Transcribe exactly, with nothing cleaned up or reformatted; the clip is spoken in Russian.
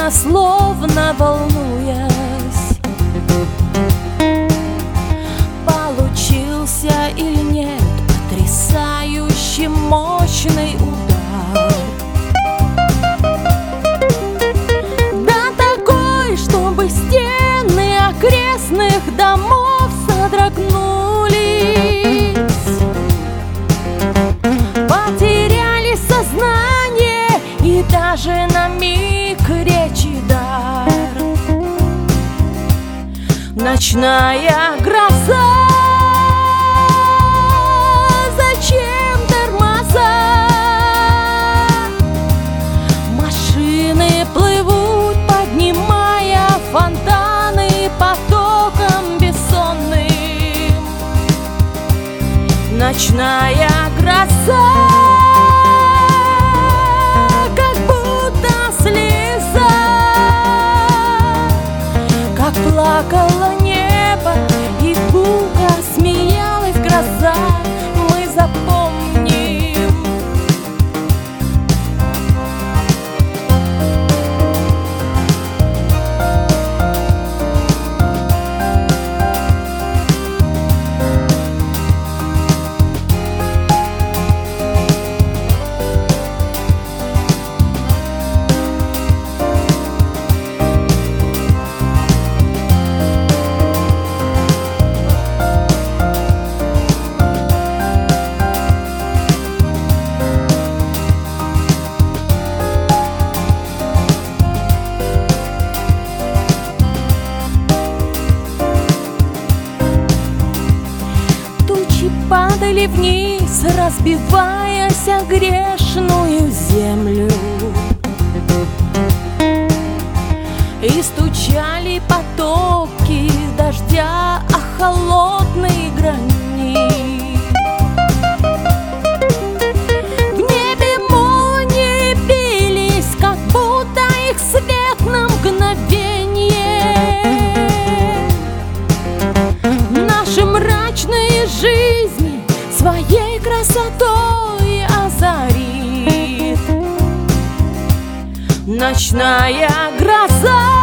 словно волнуясь, получился или нет потрясающе мощный удар. Да такой, чтобы стены окрестных домов содрогнулись, потеряли сознание и даже на миг речи дар. Ночная гроза, зачем тормоза? Машины плывут, поднимая фонтаны потоком бессонным. Ночная гроза, плакало небо, и гулко смеялась гроза. Мы запомним. Падали вниз, разбиваясь о грешную землю, и стучали потоки дождя о холодный гранит. В небе молнии бились, как будто их свет на мгновенье наши мрачные жизни своей красотой озарит. Ночная гроза,